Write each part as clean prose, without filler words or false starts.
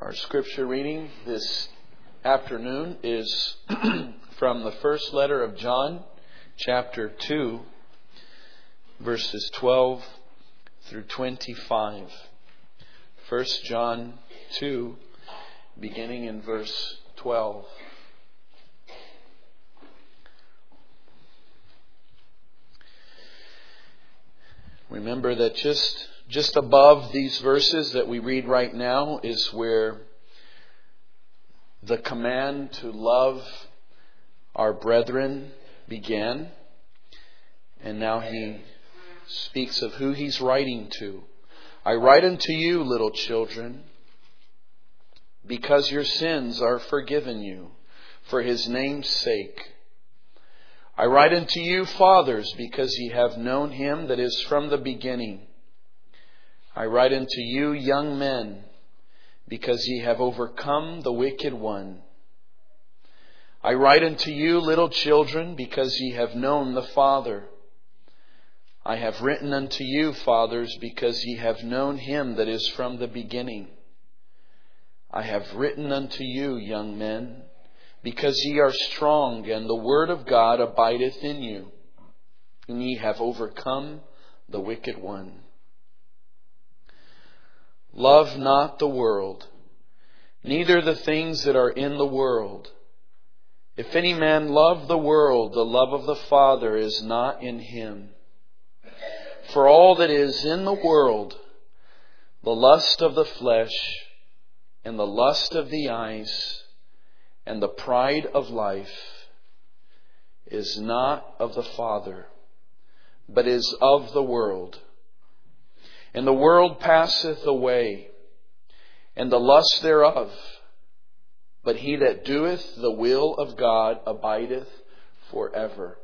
Our scripture reading this afternoon is from the first letter of John, chapter 2, verses 12 through 25. 1 John 2, beginning in verse 12. Remember that just above these verses that we read right now is where the command to love our brethren began. And now he speaks of who he's writing to. I write unto you, little children, because your sins are forgiven you, for his name's sake. I write unto you, fathers, because ye have known him that is from the beginning. I write unto you, young men, because ye have overcome the wicked one. I write unto you, little children, because ye have known the Father. I have written unto you, fathers, because ye have known him that is from the beginning. I have written unto you, young men, because ye are strong, and the word of God abideth in you, and ye have overcome the wicked one. Love not the world, neither the things that are in the world. If any man love the world, the love of the Father is not in him. For all that is in the world, the lust of the flesh, and the lust of the eyes, and the pride of life, is not of the Father, but is of the world. And the world passeth away, and the lust thereof. But he that doeth the will of God abideth forever.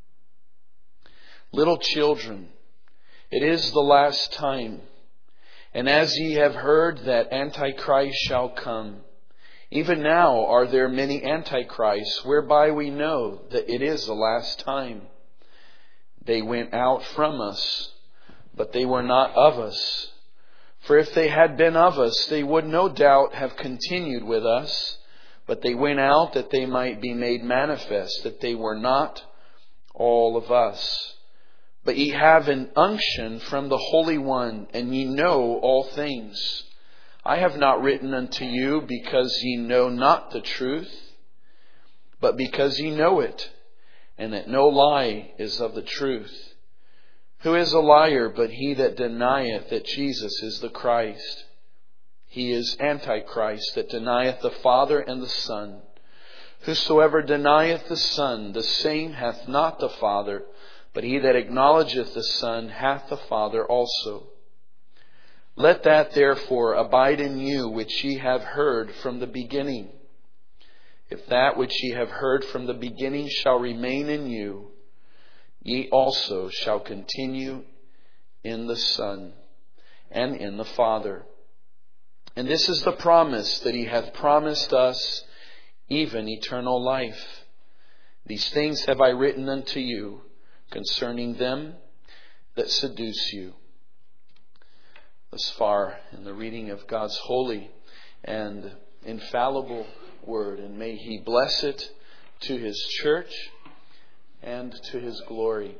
Little children, it is the last time. And as ye have heard that Antichrist shall come, even now are there many antichrists, whereby we know that it is the last time. They went out from us, but they were not of us. For if they had been of us, they would no doubt have continued with us. But they went out that they might be made manifest, that they were not all of us. But ye have an unction from the Holy One, and ye know all things. I have not written unto you because ye know not the truth, but because ye know it, and that no lie is of the truth. Who is a liar but he that denieth that Jesus is the Christ? He is Antichrist, that denieth the Father and the Son. Whosoever denieth the Son, the same hath not the Father, but he that acknowledgeth the Son hath the Father also. Let that therefore abide in you which ye have heard from the beginning. If that which ye have heard from the beginning shall remain in you, ye also shall continue in the Son and in the Father. And this is the promise that he hath promised us, even eternal life. These things have I written unto you concerning them that seduce you. Thus far in the reading of God's holy and infallible word, and may he bless it to his church and to his glory.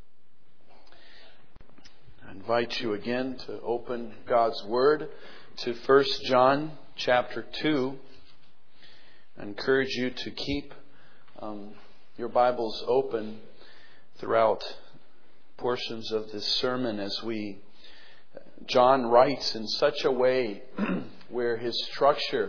I invite you again to open God's word to 1 John chapter 2. I encourage you to keep your Bibles open throughout portions of this sermon as John writes in such a way where his structure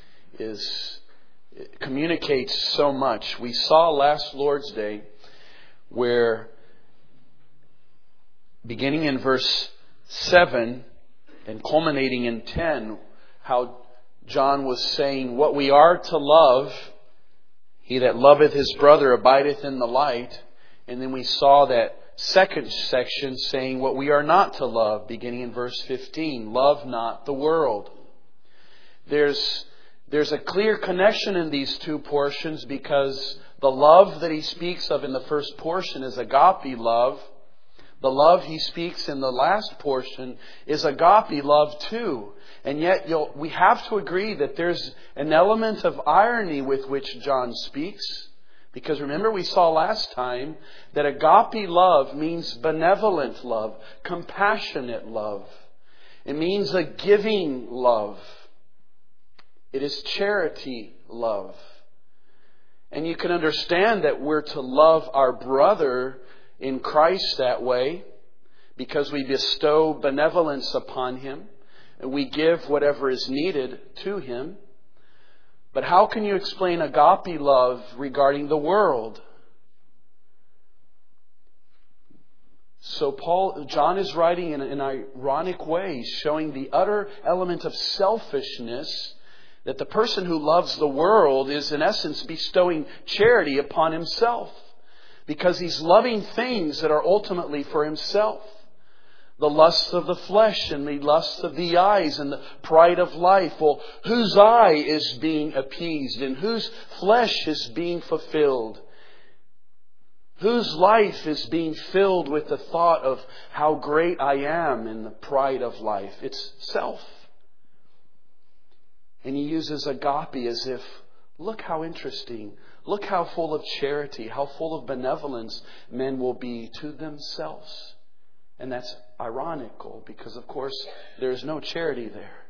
communicates so much. We saw last Lord's Day where, beginning in verse 7 and culminating in 10, how John was saying what we are to love. He that loveth his brother abideth in the light. And then we saw that second section saying what we are not to love, beginning in verse 15. Love not the world. There's a clear connection in these two portions, because the love that he speaks of in the first portion is agape love. The love he speaks in the last portion is agape love too. And yet we have to agree that there's an element of irony with which John speaks. Because remember, we saw last time that agape love means benevolent love, compassionate love. It means a giving love. It is charity love. And you can understand that we're to love our brother in Christ that way because we bestow benevolence upon him and we give whatever is needed to him. But how can you explain agape love regarding the world? So John is writing in an ironic way, showing the utter element of selfishness, that the person who loves the world is in essence bestowing charity upon himself. Because he's loving things that are ultimately for himself. The lust of the flesh and the lust of the eyes and the pride of life. Well, whose eye is being appeased and whose flesh is being fulfilled? Whose life is being filled with the thought of how great I am in the pride of life? It's self. And he uses agape as if, look how interesting. Look how full of charity, how full of benevolence men will be to themselves. And that's ironical because, of course, there's no charity there.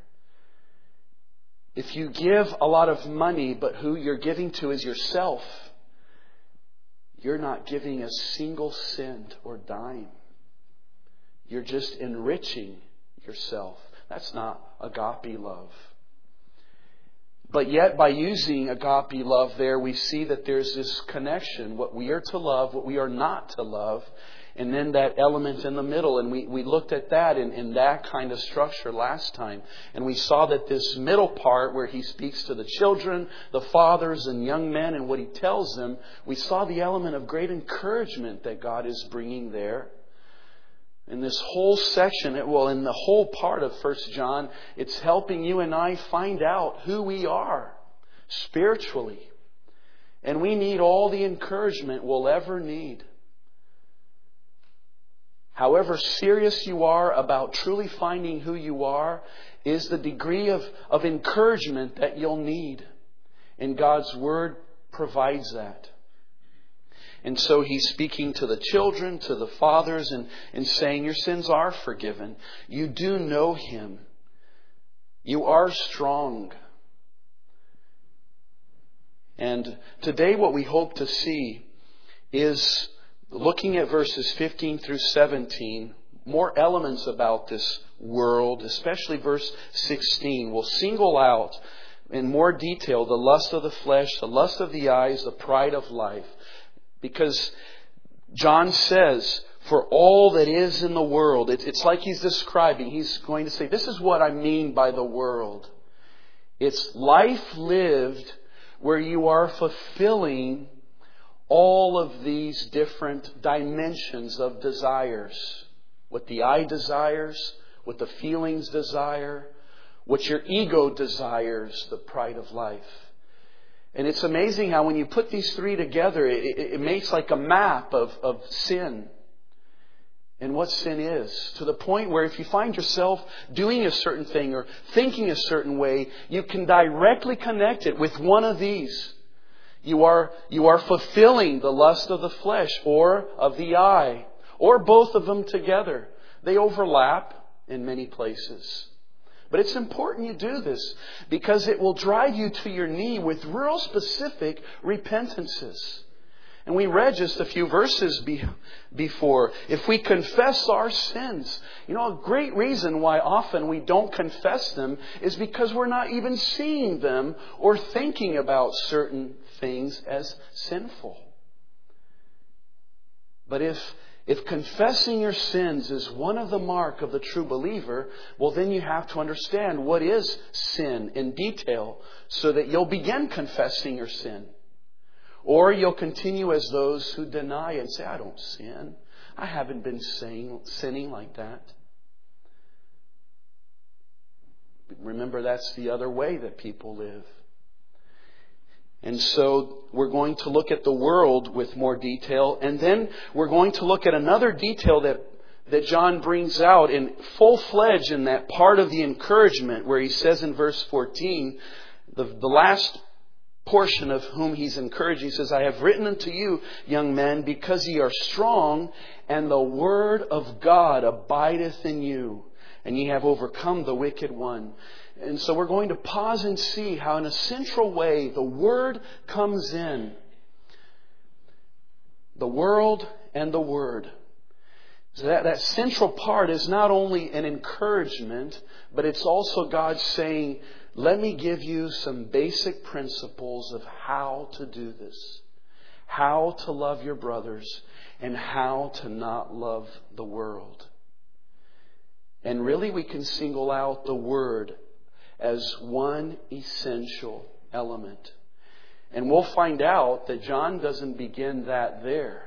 If you give a lot of money, but who you're giving to is yourself, you're not giving a single cent or dime. You're just enriching yourself. That's not agape love. But yet, by using agape love there, we see that there's this connection. What we are to love, what we are not to love. And then that element in the middle. And we looked at that in that kind of structure last time. And we saw that this middle part where he speaks to the children, the fathers and young men and what he tells them, we saw the element of great encouragement that God is bringing there. In this whole section, in the whole part of 1 John, it's helping you and I find out who we are spiritually. And we need all the encouragement we'll ever need. However serious you are about truly finding who you are is the degree of encouragement that you'll need. And God's Word provides that. And so he's speaking to the children, to the fathers, and saying, your sins are forgiven. You do know Him. You are strong. And today what we hope to see is, looking at verses 15 through 17, more elements about this world, especially verse 16. We'll single out in more detail the lust of the flesh, the lust of the eyes, the pride of life. Because John says, for all that is in the world, it's like he's describing, he's going to say, this is what I mean by the world. It's life lived where you are fulfilling all of these different dimensions of desires. What the eye desires, what the feelings desire, what your ego desires, the pride of life. And it's amazing how when you put these three together, it makes like a map of sin and what sin is. To the point where if you find yourself doing a certain thing or thinking a certain way, you can directly connect it with one of these. You are fulfilling the lust of the flesh or of the eye, or both of them together. They overlap in many places. But it's important you do this because it will drive you to your knee with real specific repentances. And we read just a few verses before. If we confess our sins, a great reason why often we don't confess them is because we're not even seeing them or thinking about certain things as sinful. But if confessing your sins is one of the mark of the true believer, well, then you have to understand what is sin in detail so that you'll begin confessing your sin. Or you'll continue as those who deny and say, I don't sin. I haven't been sinning like that. Remember, that's the other way that people live. And so we're going to look at the world with more detail. And then we're going to look at another detail that that John brings out in full-fledged in that part of the encouragement where he says in verse 14, the last portion of whom he's encouraged, he says, I have written unto you, young men, because ye are strong, and the word of God abideth in you, and ye have overcome the wicked one. And so we're going to pause and see how in a central way the word comes in. The world and the word. So that central part is not only an encouragement, but it's also God saying, let me give you some basic principles of how to do this. How to love your brothers and how to not love the world. And really we can single out the word as one essential element. And we'll find out that John doesn't begin that there.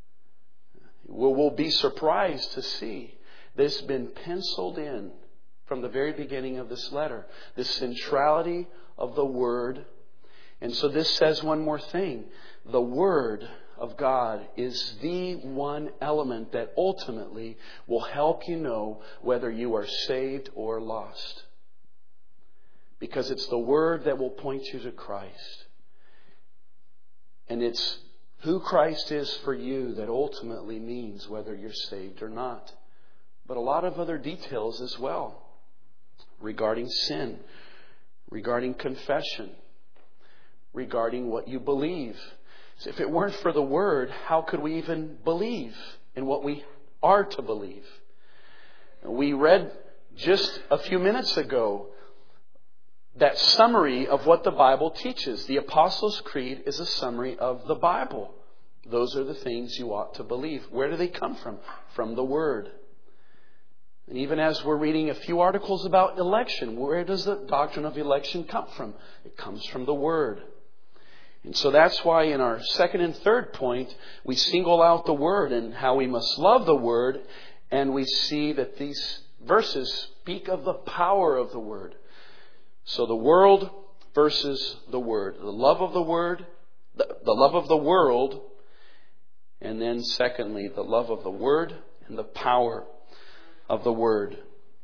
We'll be surprised to see this been penciled in from the very beginning of this letter. The centrality of the Word. And so this says one more thing. The Word of God is the one element that ultimately will help you know whether you are saved or lost. Because it's the Word that will point you to Christ. And it's who Christ is for you that ultimately means whether you're saved or not. But a lot of other details as well. Regarding sin. Regarding confession. Regarding what you believe. So if it weren't for the Word, how could we even believe in what we are to believe? We read just a few minutes ago that summary of what the Bible teaches. The Apostles' Creed is a summary of the Bible. Those are the things you ought to believe. Where do they come from? From the Word. And even as we're reading a few articles about election, where does the doctrine of election come from? It comes from the Word. And so that's why in our second and third point, we single out the Word and how we must love the Word. And we see that these verses speak of the power of the Word. So the world versus the Word. The love of the Word, the love of the world, and then secondly, the love of the Word and the power of the Word.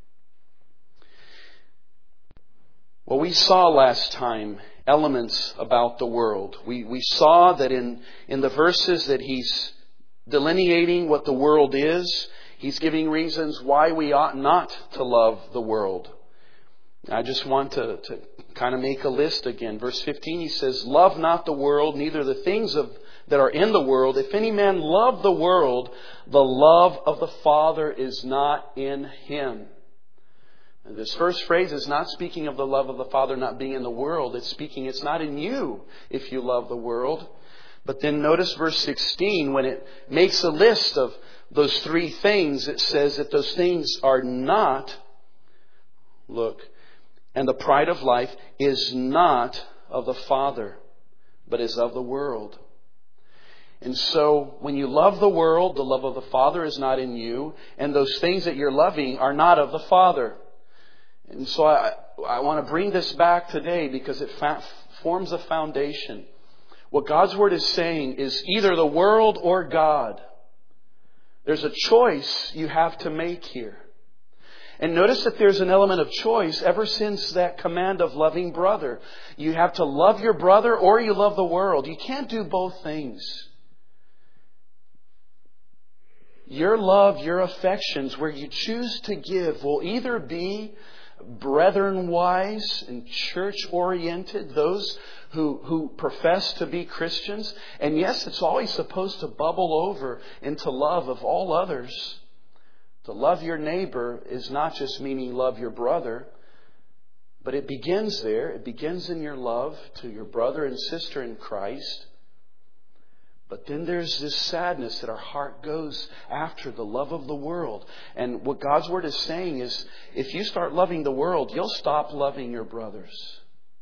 Well, we saw last time elements about the world. We saw that in the verses that he's delineating what the world is, he's giving reasons why we ought not to love the world. I just want to kind of make a list again. Verse 15, he says, love not the world, neither the things that are in the world. If any man love the world, the love of the Father is not in him. And this first phrase is not speaking of the love of the Father not being in the world. It's not in you if you love the world. But then notice verse 16, when it makes a list of those three things, it says that those things are not, look, and the pride of life is not of the Father, but is of the world. And so when you love the world, the love of the Father is not in you, and those things that you're loving are not of the Father. And so I want to bring this back today because it forms a foundation. What God's Word is saying is either the world or God. There's a choice you have to make here. And notice that there's an element of choice ever since that command of loving brother. You have to love your brother or you love the world. You can't do both things. Your love, your affections, where you choose to give will either be brethren-wise and church-oriented, those who profess to be Christians. And yes, it's always supposed to bubble over into love of all others. To love your neighbor is not just meaning love your brother, but it begins there. It begins in your love to your brother and sister in Christ. But then there's this sadness that our heart goes after the love of the world. And what God's Word is saying is, if you start loving the world, you'll stop loving your brothers.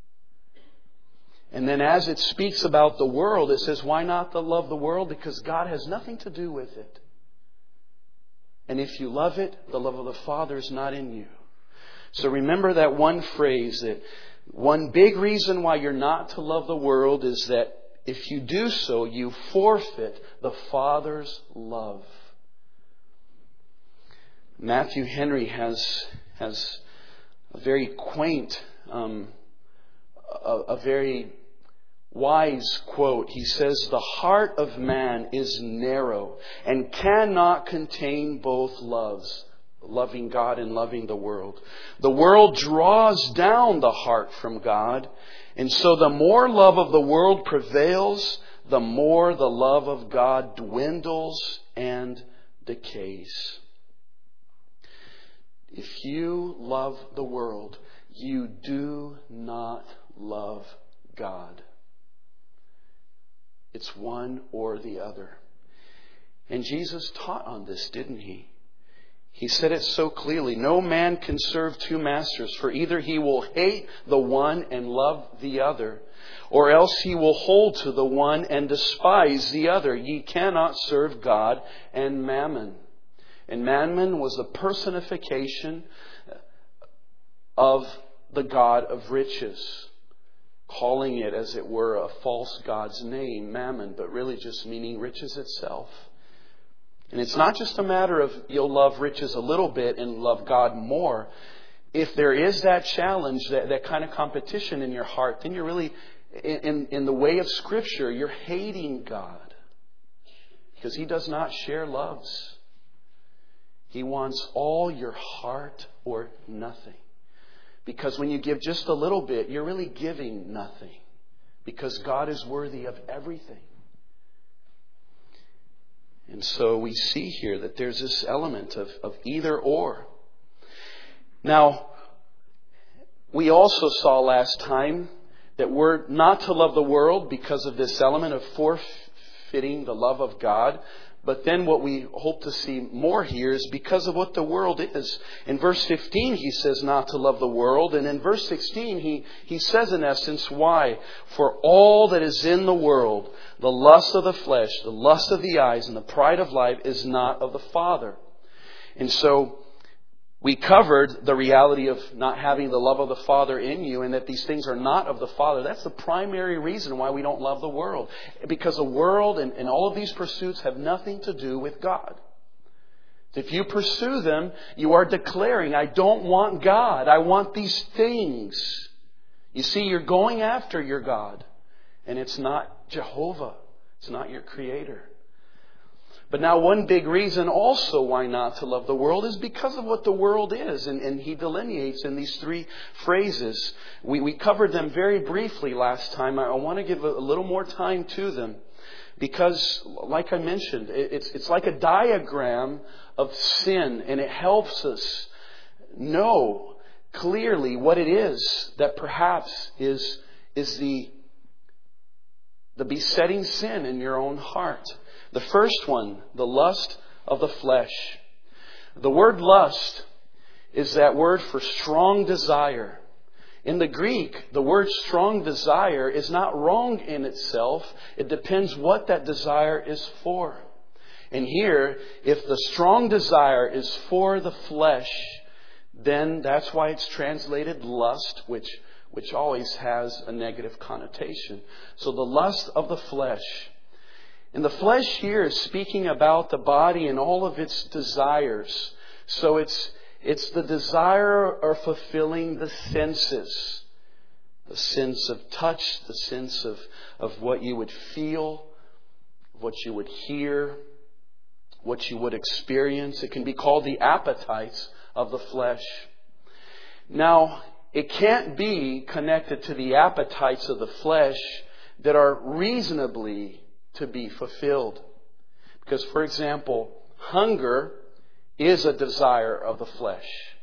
And then as it speaks about the world, it says, why not to love the world? Because God has nothing to do with it. And if you love it, the love of the Father is not in you. So remember that one phrase, that one big reason why you're not to love the world is that if you do so, you forfeit the Father's love. Matthew Henry has a very quaint, a very wise quote. He says, "The heart of man is narrow and cannot contain both loves," loving God and loving the world. "The world draws down the heart from God, and so the more love of the world prevails, the more the love of God dwindles and decays." If you love the world, you do not love God. It's one or the other. And Jesus taught on this, didn't He? He said it so clearly. "No man can serve two masters, for either he will hate the one and love the other, or else he will hold to the one and despise the other. Ye cannot serve God and mammon." And mammon was the personification of the god of riches, calling it, as it were, a false god's name, mammon, but really just meaning riches itself. And it's not just a matter of you'll love riches a little bit and love God more. If there is that challenge, that kind of competition in your heart, then you're really, in the way of Scripture, you're hating God. Because He does not share loves. He wants all your heart or nothing. Because when you give just a little bit, you're really giving nothing. Because God is worthy of everything. And so we see here that there's this element of either or. Now, we also saw last time that we're not to love the world because of this element of forfeiting the love of God. But then what we hope to see more here is because of what the world is. In verse 15, he says not to love the world. And in verse 16, he says in essence, why? "For all that is in the world, the lust of the flesh, the lust of the eyes, and the pride of life is not of the Father." And so we covered the reality of not having the love of the Father in you, and that these things are not of the Father. That's the primary reason why we don't love the world. Because the world and all of these pursuits have nothing to do with God. If you pursue them, you are declaring, "I don't want God. I want these things." You see, you're going after your God. And it's not Jehovah. It's not your Creator. But now one big reason also why not to love the world is because of what the world is. And he delineates in these three phrases. We covered them very briefly last time. I want to give a little more time to them. Because, like I mentioned, it's like a diagram of sin. And it helps us know clearly what it is that perhaps is the besetting sin in your own heart. The first one, the lust of the flesh. The word lust is that word for strong desire. In the Greek, the word strong desire is not wrong in itself. It depends what that desire is for. And here, if the strong desire is for the flesh, then that's why it's translated lust, which always has a negative connotation. So the lust of the flesh. And the flesh here is speaking about the body and all of its desires. So it's the desire of fulfilling the senses. The sense of touch, the sense of what you would feel, what you would hear, what you would experience. It can be called the appetites of the flesh. Now, it can't be connected to the appetites of the flesh that are reasonably to be fulfilled. Because, for example, hunger is a desire of the flesh.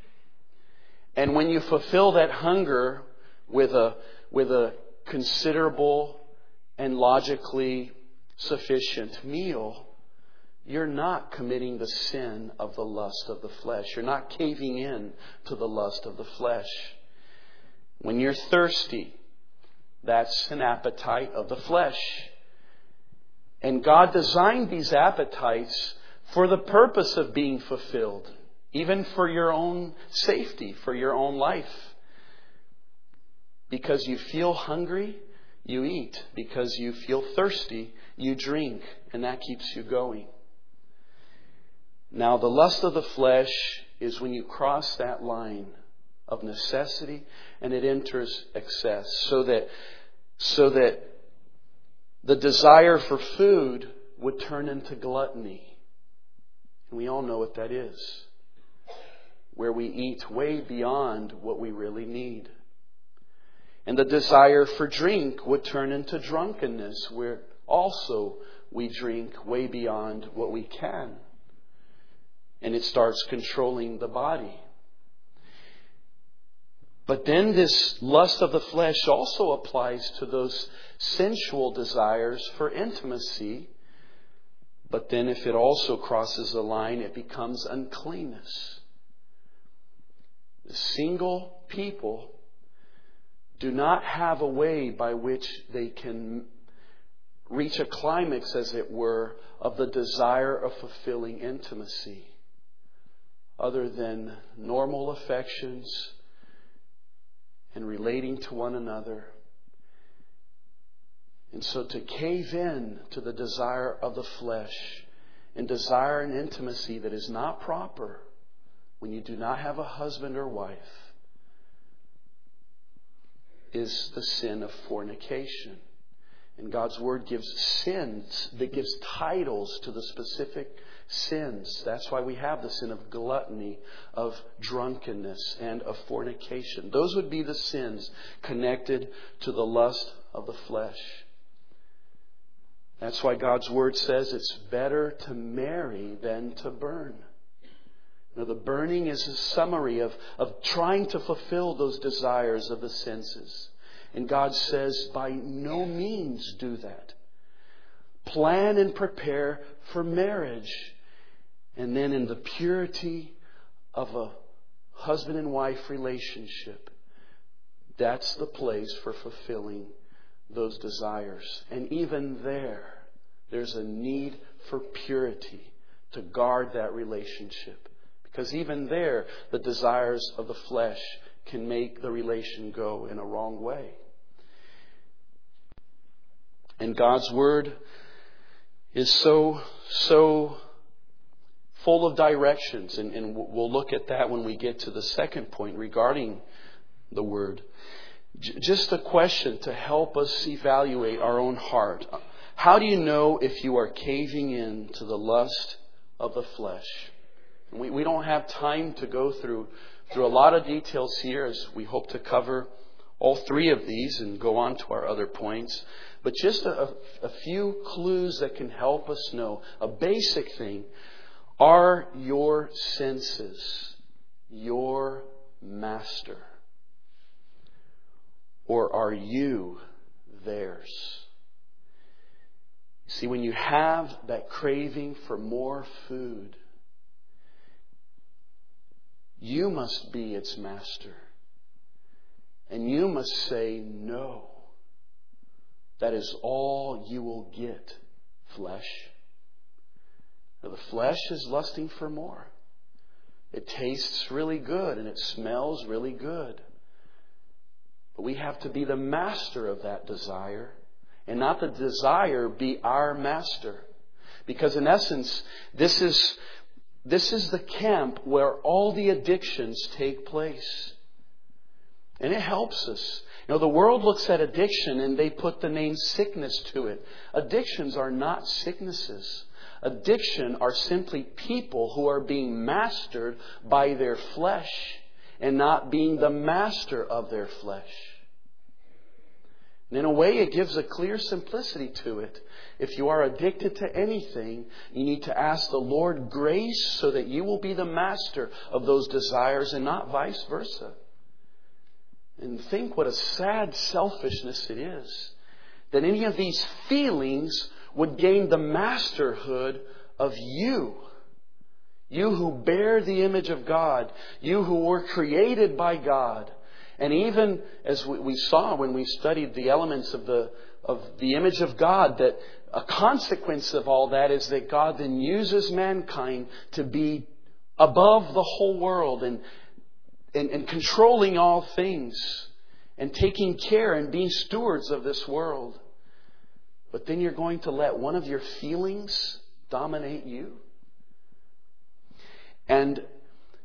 And when you fulfill that hunger with a considerable and logically sufficient meal, you're not committing the sin of the lust of the flesh. You're not caving in to the lust of the flesh. When you're thirsty, that's an appetite of the flesh. And God designed these appetites for the purpose of being fulfilled, even for your own safety, for your own life. Because you feel hungry, you eat. Because you feel thirsty, you drink. And that keeps you going. Now, the lust of the flesh is when you cross that line of necessity and it enters excess. So that the desire for food would turn into gluttony. And we all know what that is. Where we eat way beyond what we really need. And the desire for drink would turn into drunkenness, where also we drink way beyond what we can. And it starts controlling the body. But then this lust of the flesh also applies to those sensual desires for intimacy. But then if it also crosses the line, it becomes uncleanness. The single people do not have a way by which they can reach a climax, as it were, of the desire of fulfilling intimacy, other than normal affections and relating to one another. And so to cave in to the desire of the flesh and desire an intimacy that is not proper when you do not have a husband or wife is the sin of fornication. And God's Word gives sins, that gives titles to the specific sins. That's why we have the sin of gluttony, of drunkenness, and of fornication. Those would be the sins connected to the lust of the flesh. That's why God's Word says it's better to marry than to burn. Now, the burning is a summary of trying to fulfill those desires of the senses. And God says, by no means do that. Plan and prepare for marriage. And then in the purity of a husband and wife relationship, that's the place for fulfilling those desires. And even there's a need for purity to guard that relationship. Because even there, the desires of the flesh can make the relation go in a wrong way. And God's Word is so full of directions. And we'll look at that when we get to the second point regarding the Word. Just a question to help us evaluate our own heart. How do you know if you are caving in to the lust of the flesh? We don't have time to go through a lot of details here, as we hope to cover all three of these and go on to our other points. But just a few clues that can help us know. A basic thing. Are your senses your master? Or are you theirs? See, when you have that craving for more food, you must be its master. And you must say, no. That is all you will get, flesh. Now, the flesh is lusting for more. It tastes really good and it smells really good. But we have to be the master of that desire and not the desire be our master. Because in essence, this is the camp where all the addictions take place. And it helps us. You know, the world looks at addiction and they put the name sickness to it. Addictions are not sicknesses. Addiction are simply people who are being mastered by their flesh and not being the master of their flesh. And in a way, it gives a clear simplicity to it. If you are addicted to anything, you need to ask the Lord grace so that you will be the master of those desires and not vice versa. And think what a sad selfishness it is that any of these feelings would gain the masterhood of you. You who bear the image of God. You who were created by God. And even as we saw when we studied the elements of the image of God, that a consequence of all that is that God then uses mankind to be above the whole world and controlling all things and taking care and being stewards of this world. But then you're going to let one of your feelings dominate you. And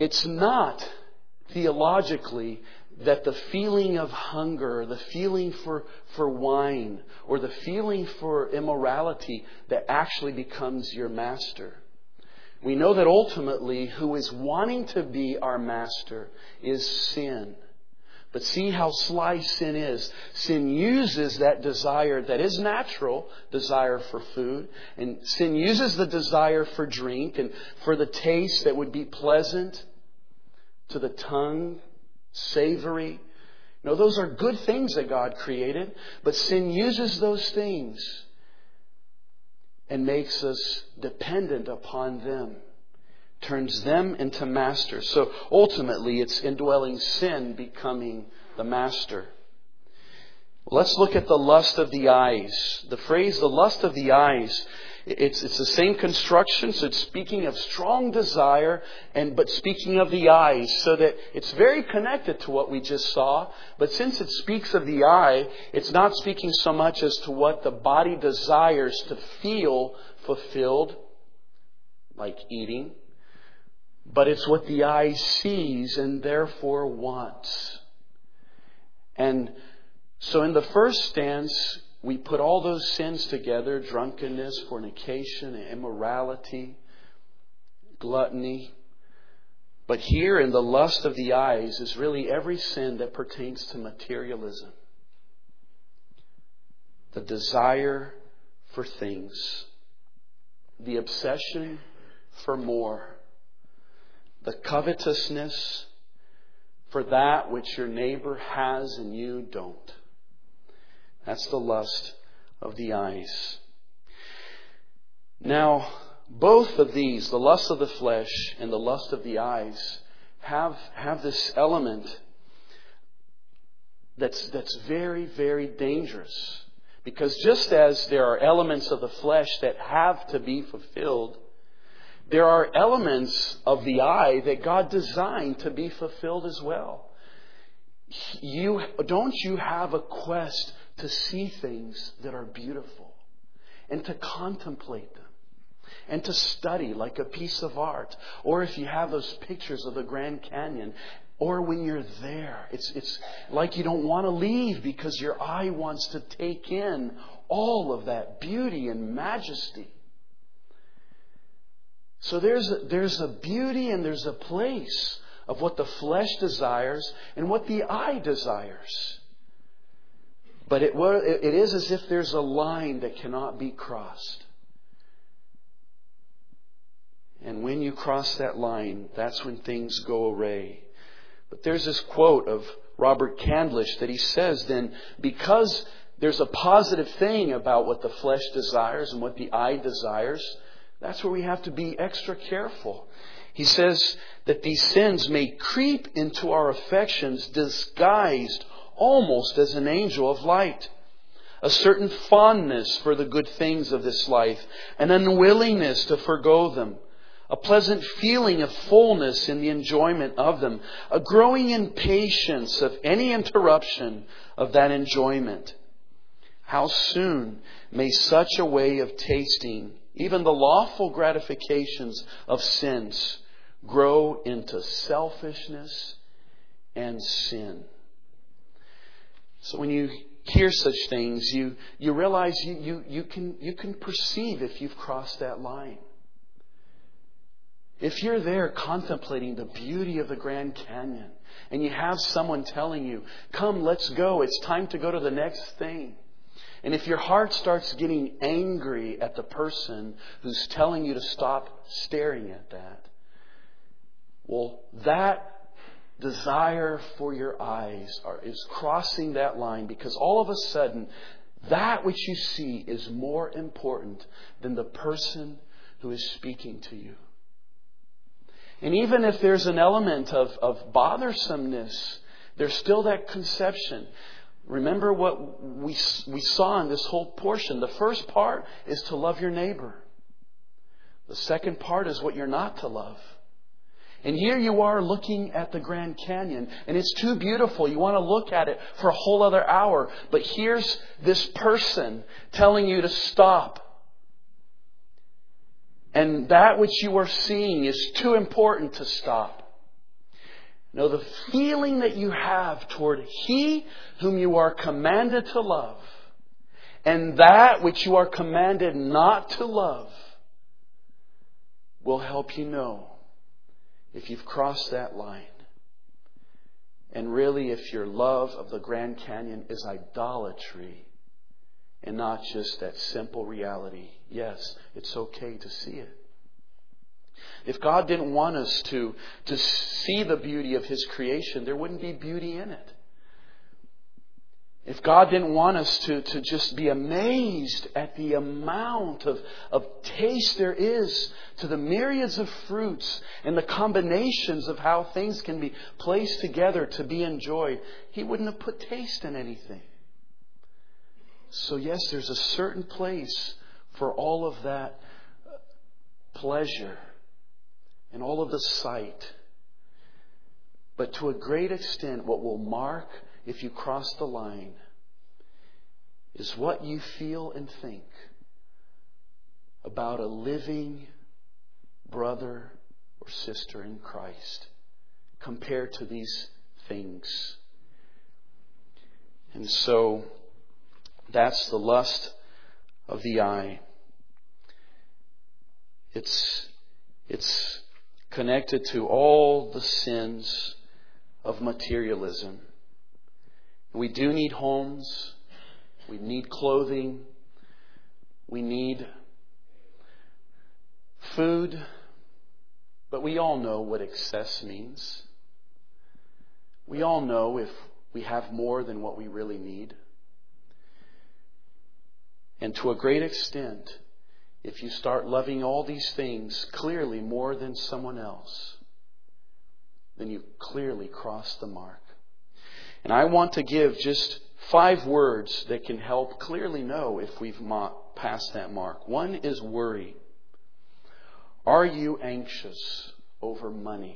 It's not theologically that the feeling of hunger, the feeling for wine, or the feeling for immorality that actually becomes your master. We know that ultimately who is wanting to be our master is sin. But see how sly sin is. Sin uses that desire that is natural, desire for food. And sin uses the desire for drink and for the taste that would be pleasant to the tongue, savory. No, those are good things that God created. But sin uses those things and makes us dependent upon them. Turns them into masters. So ultimately it's indwelling sin becoming the master. Let's look at the lust of the eyes. The phrase, the lust of the eyes, it's the same construction. So it's speaking of strong desire, but speaking of the eyes. So that it's very connected to what we just saw. But since it speaks of the eye, it's not speaking so much as to what the body desires to feel fulfilled, like eating. But it's what the eye sees and therefore wants. And so in the first stance, we put all those sins together: drunkenness, fornication, immorality, gluttony. But here in the lust of the eyes is really every sin that pertains to materialism. The desire for things. The obsession for more. The covetousness for that which your neighbor has and you don't. That's the lust of the eyes. Now, both of these, the lust of the flesh and the lust of the eyes, have this element that's very, very dangerous. Because just as there are elements of the flesh that have to be fulfilled, there are elements of the eye that God designed to be fulfilled as well. Don't you have a quest to see things that are beautiful and to contemplate them and to study like a piece of art? Or if you have those pictures of the Grand Canyon, or when you're there, it's like you don't want to leave because your eye wants to take in all of that beauty and majesty. So there's a beauty and there's a place of what the flesh desires and what the eye desires. But it is as if there's a line that cannot be crossed. And when you cross that line, that's when things go awry. But there's this quote of Robert Candlish that he says then, because there's a positive thing about what the flesh desires and what the eye desires, that's where we have to be extra careful. He says that these sins may creep into our affections disguised almost as an angel of light. A certain fondness for the good things of this life, an unwillingness to forgo them, a pleasant feeling of fullness in the enjoyment of them, a growing impatience of any interruption of that enjoyment. How soon may such a way of tasting even the lawful gratifications of sins grow into selfishness and sin. So when you hear such things, you realize you can perceive if you've crossed that line. If you're there contemplating the beauty of the Grand Canyon and you have someone telling you, "Come, let's go. It's time to go to the next thing." And if your heart starts getting angry at the person who's telling you to stop staring at that, well, that desire for your eyes is crossing that line, because all of a sudden, that which you see is more important than the person who is speaking to you. And even if there's an element of bothersomeness, there's still that conception. Remember what we saw in this whole portion. The first part is to love your neighbor. The second part is what you're not to love. And here you are looking at the Grand Canyon, and it's too beautiful. You want to look at it for a whole other hour. But here's this person telling you to stop. And that which you are seeing is too important to stop. No, the feeling that you have toward He whom you are commanded to love and that which you are commanded not to love will help you know if you've crossed that line. And really, if your love of the Grand Canyon is idolatry and not just that simple reality, yes, it's okay to see it. If God didn't want us to see the beauty of His creation, there wouldn't be beauty in it. If God didn't want us to just be amazed at the amount of taste there is to the myriads of fruits and the combinations of how things can be placed together to be enjoyed, He wouldn't have put taste in anything. So yes, there's a certain place for all of that pleasure and all of the sight. But to a great extent, what will mark if you cross the line is what you feel and think about a living brother or sister in Christ compared to these things. And so that's the lust of the eye. It's connected to all the sins of materialism. We do need homes. We need clothing. We need food. But we all know what excess means. We all know if we have more than what we really need. And to a great extent, if you start loving all these things clearly more than someone else, then you clearly cross the mark. And I want to give just 5 words that can help clearly know if we've passed that mark. One is worry. Are you anxious over money?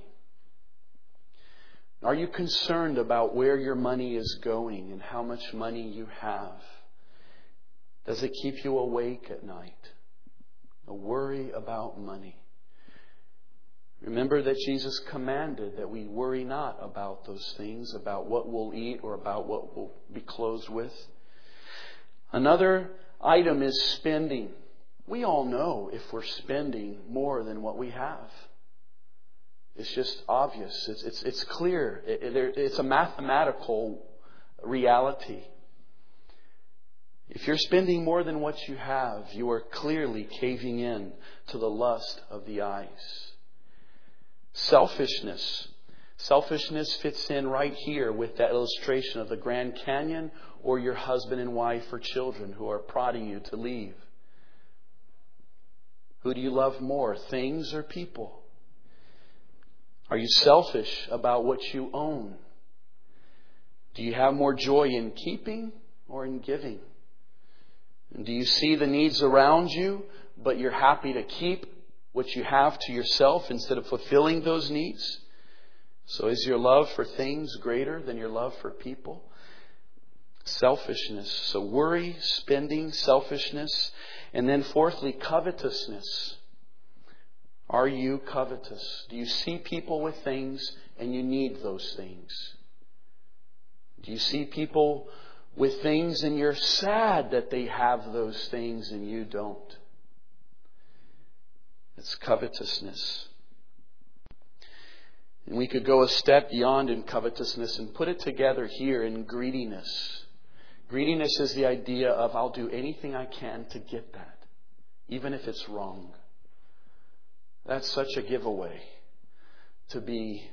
Are you concerned about where your money is going and how much money you have? Does it keep you awake at night? A worry about money. Remember that Jesus commanded that we worry not about those things, about what we'll eat or about what we'll be clothed with. Another item is spending. We all know if we're spending more than what we have. It's just obvious. It's clear. It's a mathematical reality. If you're spending more than what you have, you are clearly caving in to the lust of the eyes. Selfishness. Selfishness fits in right here with that illustration of the Grand Canyon or your husband and wife or children who are prodding you to leave. Who do you love more, things or people? Are you selfish about what you own? Do you have more joy in keeping or in giving? And do you see the needs around you, but you're happy to keep what you have to yourself instead of fulfilling those needs? So is your love for things greater than your love for people? Selfishness. So worry, spending, selfishness. And then fourthly, covetousness. Are you covetous? Do you see people with things and you need those things? Do you see people with things and you're sad that they have those things and you don't? It's covetousness. And we could go a step beyond in covetousness and put it together here in greediness. Greediness is the idea of I'll do anything I can to get that, even if it's wrong. That's such a giveaway to be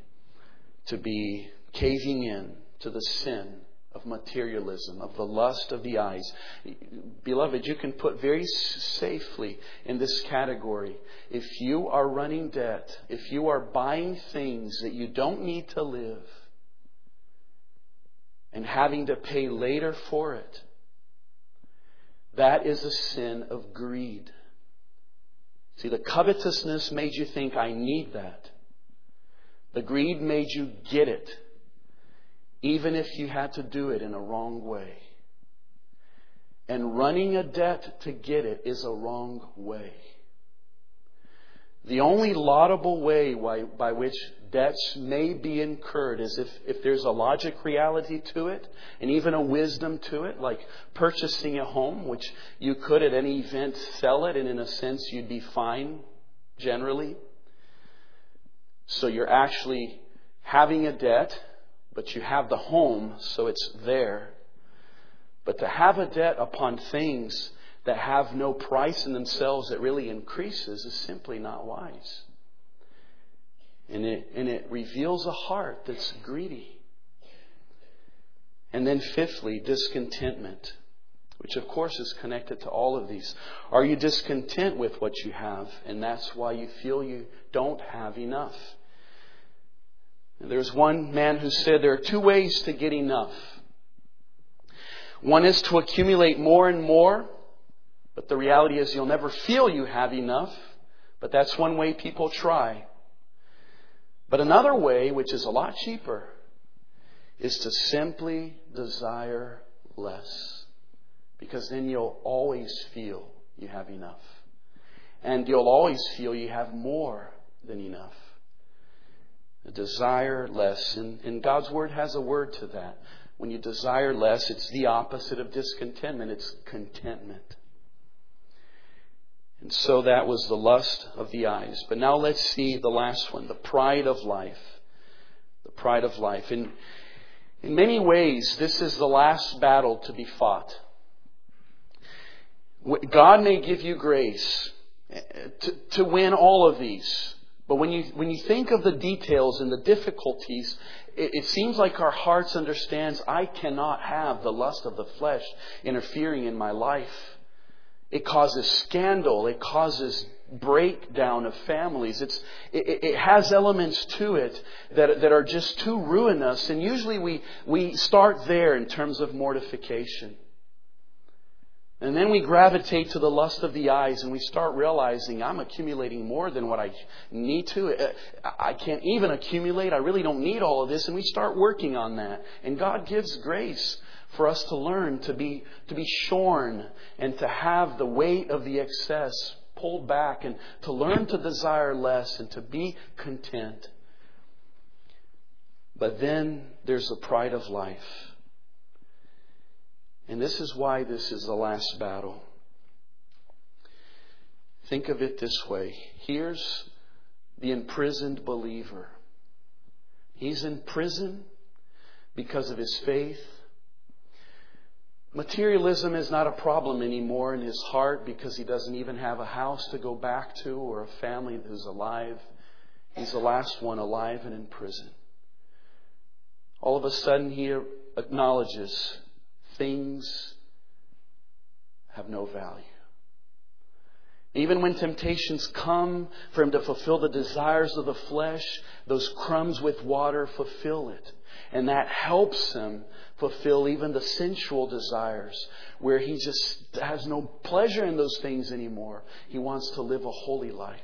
caving in to the sin of materialism, of the lust of the eyes. Beloved, you can put very safely in this category. If you are running debt, if you are buying things that you don't need to live and having to pay later for it, that is a sin of greed. See, the covetousness made you think, I need that. The greed made you get it, even if you had to do it in a wrong way. And running a debt to get it is a wrong way. The only laudable way by which debts may be incurred is if there's a logic reality to it and even a wisdom to it, like purchasing a home, which you could at any event sell it and in a sense you'd be fine generally. So you're actually having a debt, but you have the home, so it's there. But to have a debt upon things that have no price in themselves that really increases is simply not wise. And it reveals a heart that's greedy. And then fifthly, discontentment, which of course is connected to all of these. Are you discontent with what you have? And that's why you feel you don't have enough. And there's one man who said there are two ways to get enough. One is to accumulate more and more, but the reality is you'll never feel you have enough. But that's one way people try. But another way, which is a lot cheaper, is to simply desire less. Because then you'll always feel you have enough. And you'll always feel you have more than enough. Desire less. And God's Word has a word to that. When you desire less, it's the opposite of discontentment. It's contentment. And so that was the lust of the eyes. But now let's see the last one, the pride of life. The pride of life. In many ways, this is the last battle to be fought. God may give you grace to win all of these. But when you think of the details and the difficulties, it seems like our hearts understands I cannot have the lust of the flesh interfering in my life. It causes scandal. It causes breakdown of families. It has elements to it that are just too ruinous. And usually we start there in terms of mortification. And then we gravitate to the lust of the eyes and we start realizing I'm accumulating more than what I need to. I can't even accumulate. I really don't need all of this. And we start working on that. And God gives grace for us to learn to be shorn and to have the weight of the excess pulled back and to learn to desire less and to be content. But then there's the pride of life. And this is why this is the last battle. Think of it this way. Here's the imprisoned believer. He's in prison because of his faith. Materialism is not a problem anymore in his heart because he doesn't even have a house to go back to or a family who's alive. He's the last one alive and in prison. All of a sudden he acknowledges things have no value. Even when temptations come for him to fulfill the desires of the flesh, those crumbs with water fulfill it. And that helps him fulfill even the sensual desires where he just has no pleasure in those things anymore. He wants to live a holy life.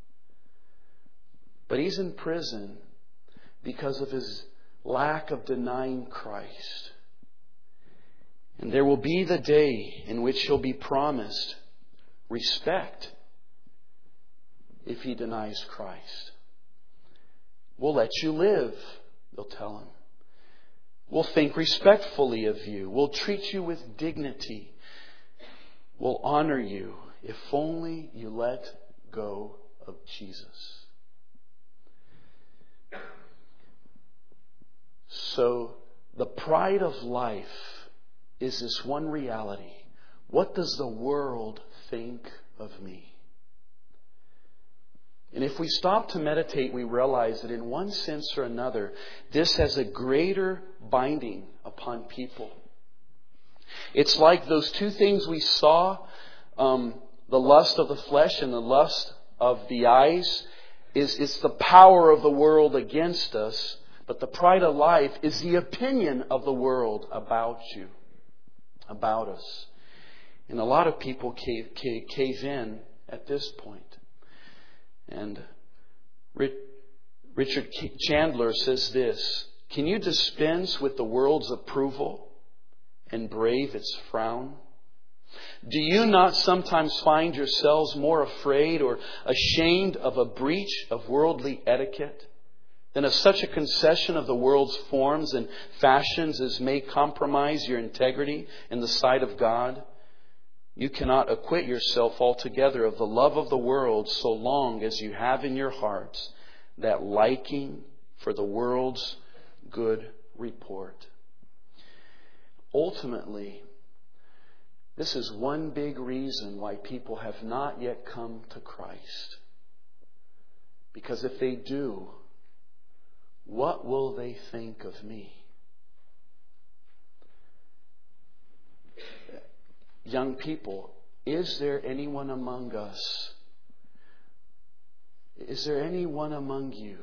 But he's in prison because of his lack of denying Christ. And there will be the day in which he'll be promised respect if he denies Christ. We'll let you live, they'll tell him. We'll think respectfully of you. We'll treat you with dignity. We'll honor you if only you let go of Jesus. So the pride of life is this one reality. What does the world think of me? And if we stop to meditate, we realize that in one sense or another, this has a greater binding upon people. It's like those two things we saw, the lust of the flesh and the lust of the eyes. It's the power of the world against us. But the pride of life is the opinion of the world about you, about us. And a lot of people cave in at this point. And Richard Chandler says this: can you dispense with the world's approval and brave its frown? Do you not sometimes find yourselves more afraid or ashamed of a breach of worldly etiquette than of such a concession of the world's forms and fashions as may compromise your integrity in the sight of God? You cannot acquit yourself altogether of the love of the world so long as you have in your hearts that liking for the world's good report. Ultimately, this is one big reason why people have not yet come to Christ. Because if they do, what will they think of me? Young people, is there anyone among us? Is there anyone among you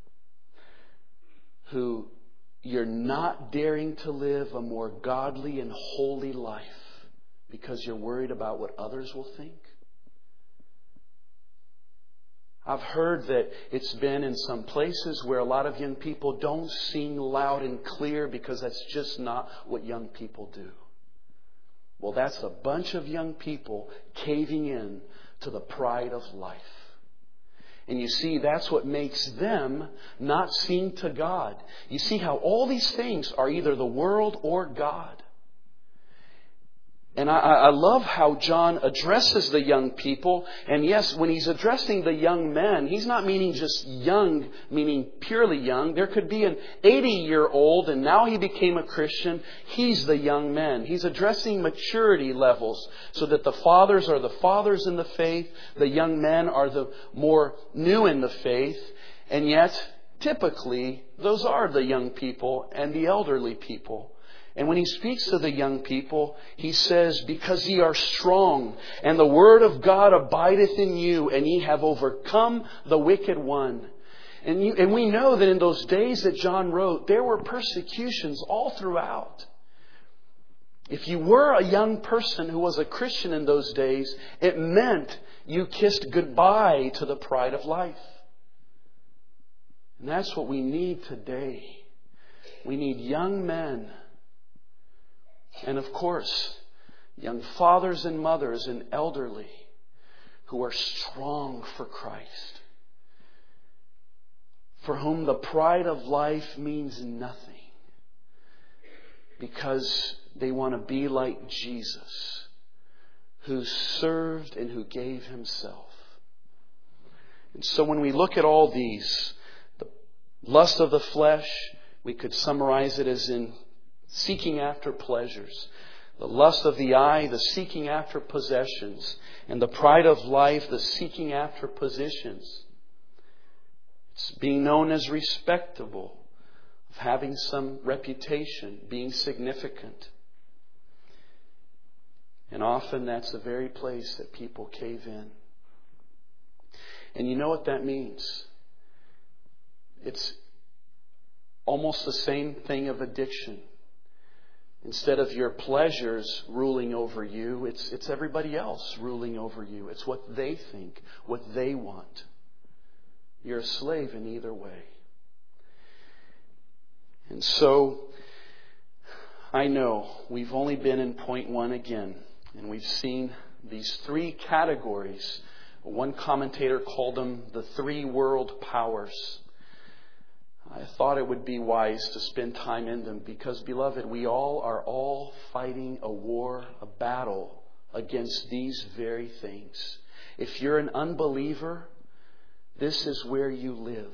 who you're not daring to live a more godly and holy life because you're worried about what others will think? I've heard that it's been in some places where a lot of young people don't sing loud and clear because that's just not what young people do. Well, that's a bunch of young people caving in to the pride of life. And you see, that's what makes them not sing to God. You see how all these things are either the world or God. And I love how John addresses the young people. And yes, when he's addressing the young men, he's not meaning just young, meaning purely young. There could be an 80-year-old and now he became a Christian. He's the young men. He's addressing maturity levels so that the fathers are the fathers in the faith. The young men are the more new in the faith. And yet, typically, those are the young people and the elderly people. And when he speaks to the young people, he says, because ye are strong, and the word of God abideth in you, and ye have overcome the wicked one. And we know that in those days that John wrote, there were persecutions all throughout. If you were a young person who was a Christian in those days, it meant you kissed goodbye to the pride of life. And that's what we need today. We need young men. And of course, young fathers and mothers and elderly who are strong for Christ, for whom the pride of life means nothing, because they want to be like Jesus, who served and who gave himself. And so when we look at all these, the lust of the flesh, we could summarize it as in seeking after pleasures. The lust of the eye, the seeking after possessions. And the pride of life, the seeking after positions. It's being known as respectable, of having some reputation, being significant. And often that's the very place that people cave in. And you know what that means? It's almost the same thing of addiction. Instead of your pleasures ruling over you, it's everybody else ruling over you. It's what they think, what they want. You're a slave in either way. And so, I know we've only been in point 1 again, and we've seen these 3 categories. One commentator called them the 3 world powers. I thought it would be wise to spend time in them because, beloved, we all are fighting a war, a battle against these very things. If you're an unbeliever, this is where you live.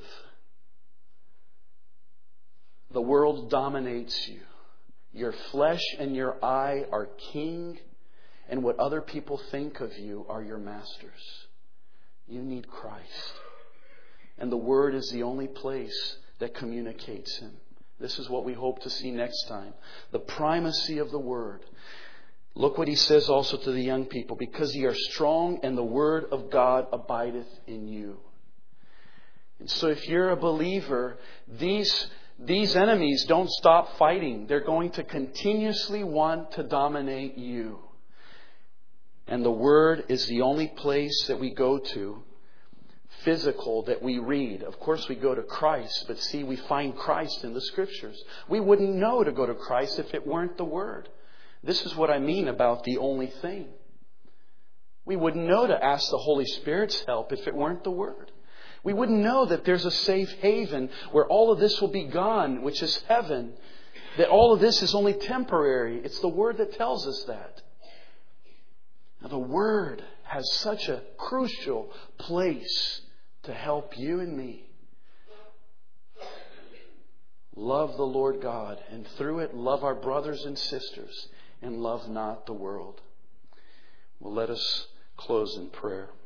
The world dominates you. Your flesh and your eye are king, and what other people think of you are your masters. You need Christ. And the Word is the only place that communicates Him. This is what we hope to see next time. The primacy of the Word. Look what he says also to the young people. Because ye are strong and the Word of God abideth in you. And so if you're a believer, these enemies don't stop fighting. They're going to continuously want to dominate you. And the Word is the only place that we go to, physical, that we read. Of course we go to Christ, but see, we find Christ in the Scriptures. We wouldn't know to go to Christ if it weren't the Word. This is what I mean about the only thing. We wouldn't know to ask the Holy Spirit's help if it weren't the Word. We wouldn't know that there's a safe haven where all of this will be gone, which is heaven. That all of this is only temporary. It's the Word that tells us that. Now, the Word has such a crucial place to help you and me love the Lord God, and through it love our brothers and sisters, and love not the world. Well, let us close in prayer.